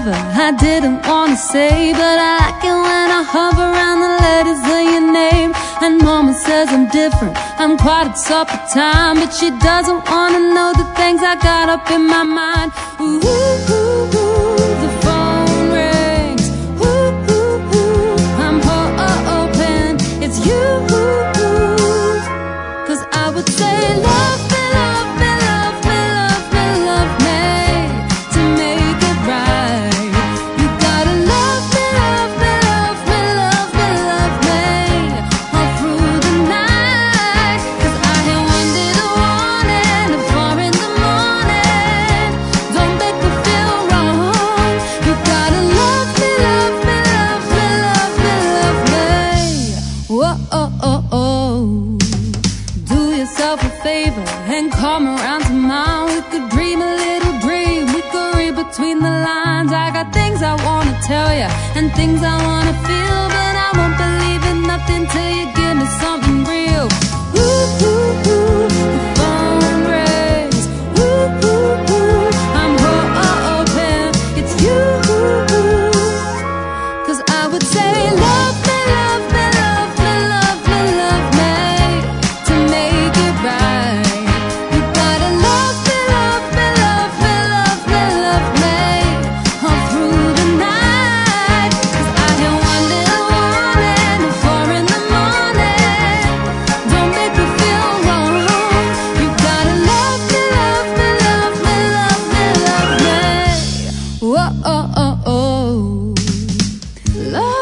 forever, I didn't wanna say, but I like it when I hover around the letters of your name. And mama says I'm different, I'm quiet at supper time, but she doesn't wanna know the things I got up in my mind. Ooh, ooh, ooh, the phone rings. Ooh, ooh, ooh, I'm hoping it's you. 'Cause I would say love me, love me, love me, love me, love me to make it right. You gotta love me, love me, love me, love me, love me all through the night. 'Cause I hear 1 day the warning and 4 in the morning. Don't make me feel wrong. You gotta love me, love me, love me, love me, love me. Whoa, oh, oh, oh. Do yourself a favor and come around to mine. We could dream a little dream, we could read between the lines. I got things I wanna tell you and things I wanna feel, but I won't believe in nothing till you give me something real. Ooh, ooh, ooh, the phone rings. Ooh, ooh, ooh, I'm hoping it's you. 'Cause I would say love me, love me, love me, love me, love me to make it right. You gotta love me, love me, love me, love me, love me all through the night. 'Cause I hear 1 little warning and 4 in the morning. Don't make me feel wrong. You gotta love me, love me, love me, love me, love me. Whoa, oh, oh, oh. Love